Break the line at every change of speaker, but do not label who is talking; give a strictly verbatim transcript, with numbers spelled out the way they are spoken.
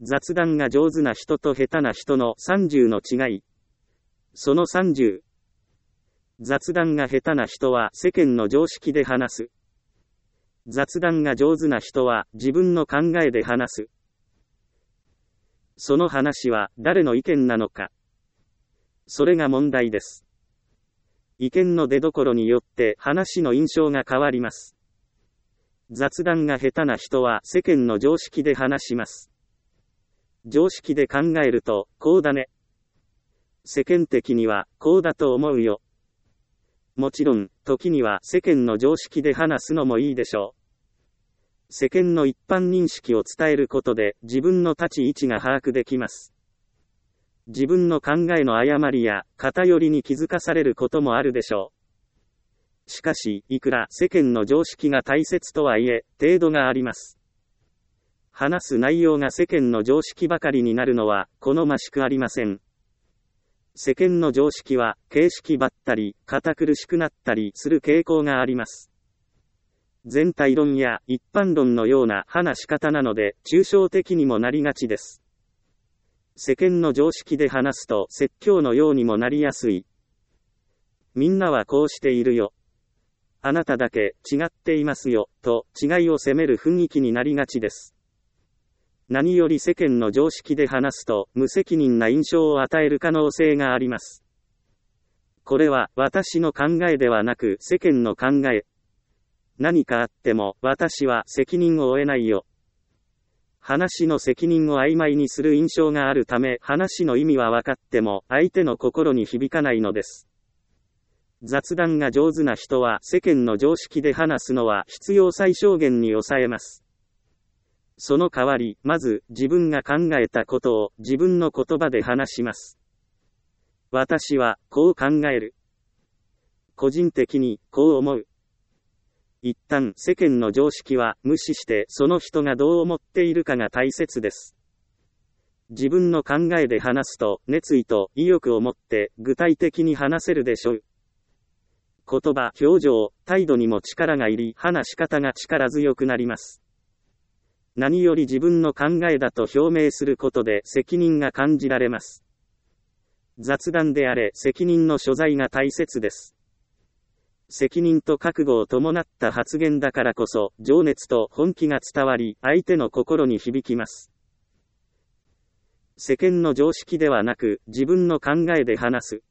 雑談が上手な人と下手な人のさんじゅうの違い。そのさんじゅう。雑談が下手な人は世間の常識で話す。雑談が上手な人は自分の考えで話す。その話は誰の意見なのか。それが問題です。意見の出所によって話の印象が変わります。雑談が下手な人は世間の常識で話します。常識で考えると、こうだね。世間的には、こうだと思うよ。もちろん、時には世間の常識で話すのもいいでしょう。世間の一般認識を伝えることで自分の立ち位置が把握できます。自分の考えの誤りや偏りに気づかされることもあるでしょう。しかし、いくら世間の常識が大切とはいえ、程度があります。話す内容が世間の常識ばかりになるのは好ましくありません。世間の常識は形式ばったり、堅苦しくなったりする傾向があります。全体論や一般論のような話し方なので抽象的にもなりがちです。世間の常識で話すと説教のようにもなりやすい。みんなはこうしているよ。あなただけ違っていますよ、と違いを責める雰囲気になりがちです。何より世間の常識で話すと無責任な印象を与える可能性があります。これは私の考えではなく世間の考え。何かあっても私は責任を負えないよ。話の責任を曖昧にする印象があるため話の意味は分かっても相手の心に響かないのです。雑談が上手な人は世間の常識で話すのは必要最小限に抑えます。その代わり、まず自分が考えたことを自分の言葉で話します。私はこう考える。個人的にこう思う。一旦世間の常識は無視してその人がどう思っているかが大切です。自分の考えで話すと熱意と意欲を持って具体的に話せるでしょう。言葉、表情、態度にも力がいり話し方が力強くなります。何より自分の考えだと表明することで責任が感じられます。雑談であれ責任の所在が大切です。責任と覚悟を伴った発言だからこそ情熱と本気が伝わり相手の心に響きます。世間の常識ではなく自分の考えで話す。